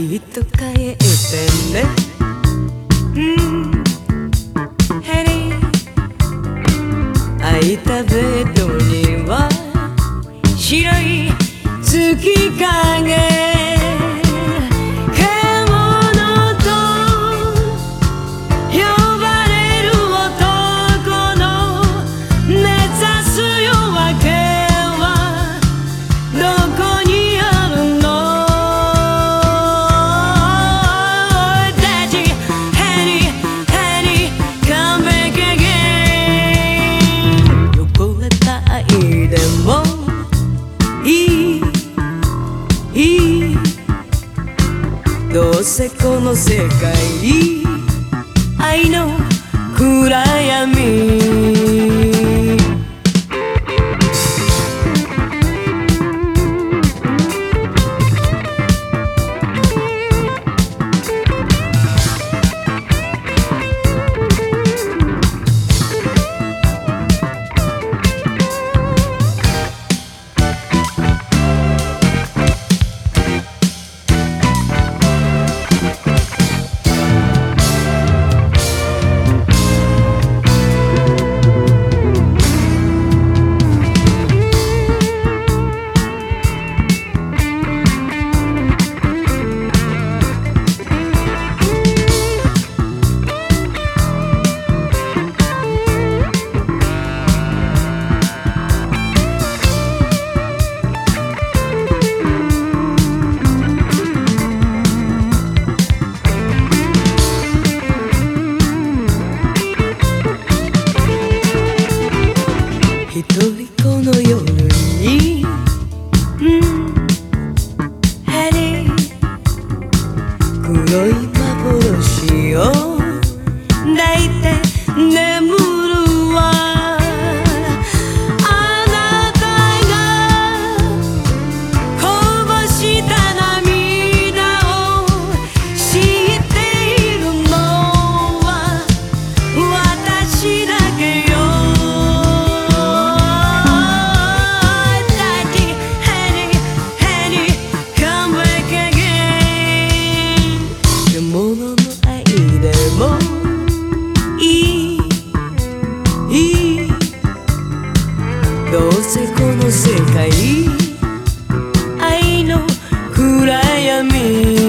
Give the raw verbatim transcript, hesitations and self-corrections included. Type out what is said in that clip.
きっと帰ってね。うんヘリ空いたベッドには白い月影どうせこの世界愛の暗闇一人この夜に、うん、ヘリ黒い幻を抱いて眠るわ。あなたがこぼした涙を知っているのは私だけよ。どうせこの世界愛の暗闇